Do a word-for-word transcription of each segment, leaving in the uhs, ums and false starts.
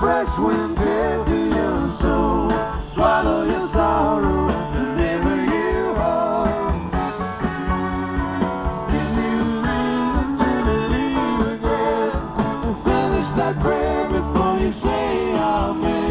fresh wind into your soul, swallow your sorrow, deliver you home. Give you reason to believe again, and finish that prayer before you say amen.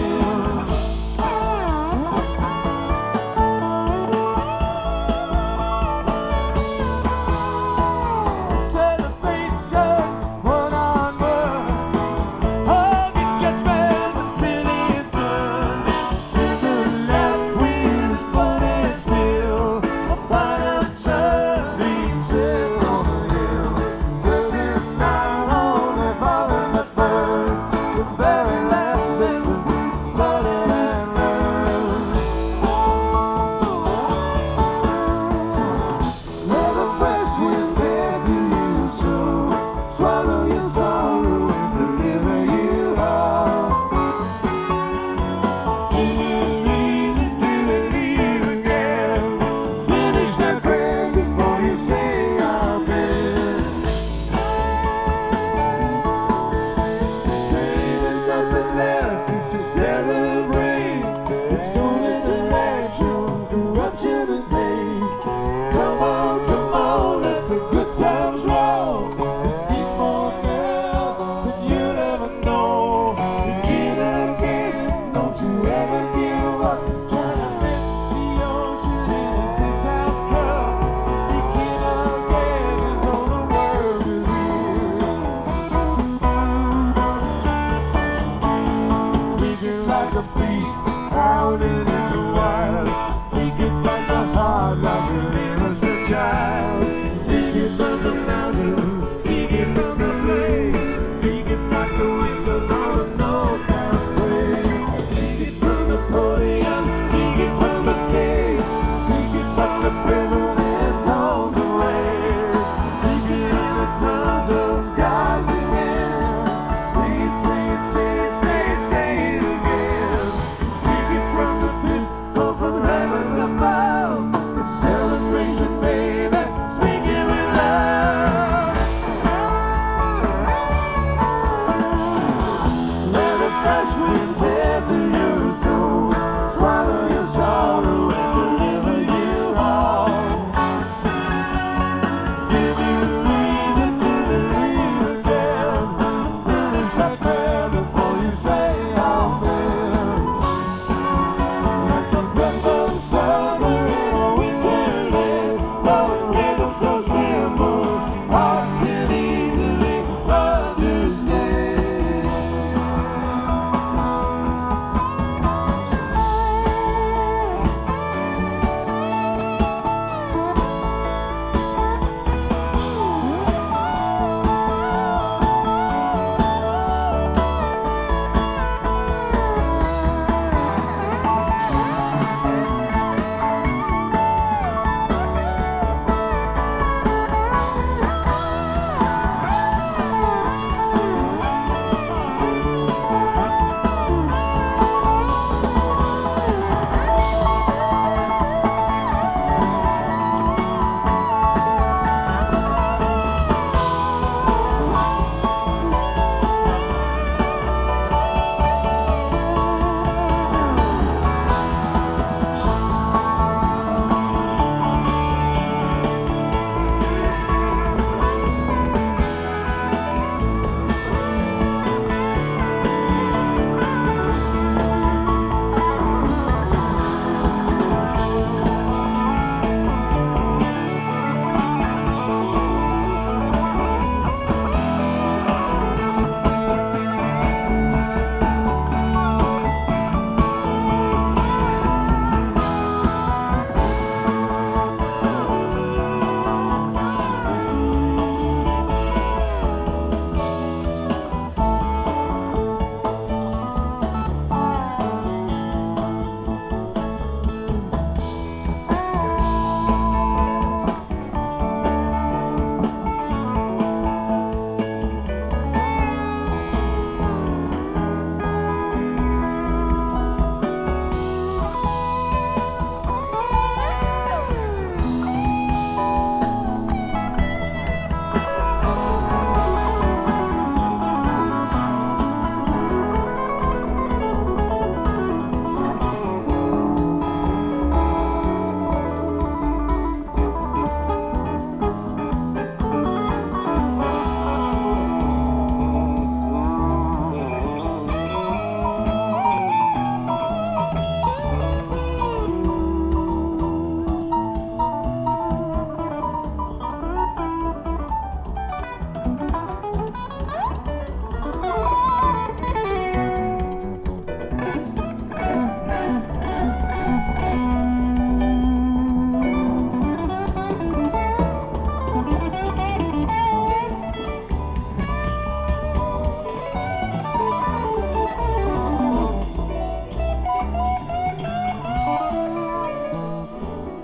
Like a beast out in the wild, speaking like a heart, like an innocent child, speaking from the mountain, speaking from the plain, speaking like the whistle on a no-time train, speaking from the podium, speaking from the stage, speaking from the prisons and tones of waves, speaking in the tongues of gods and men. Say it, say it, say it, say it, say it again. From heavens above, it's celebration, baby, speaking with love. Let a fresh wind tear through your soul, swallow your sorrow.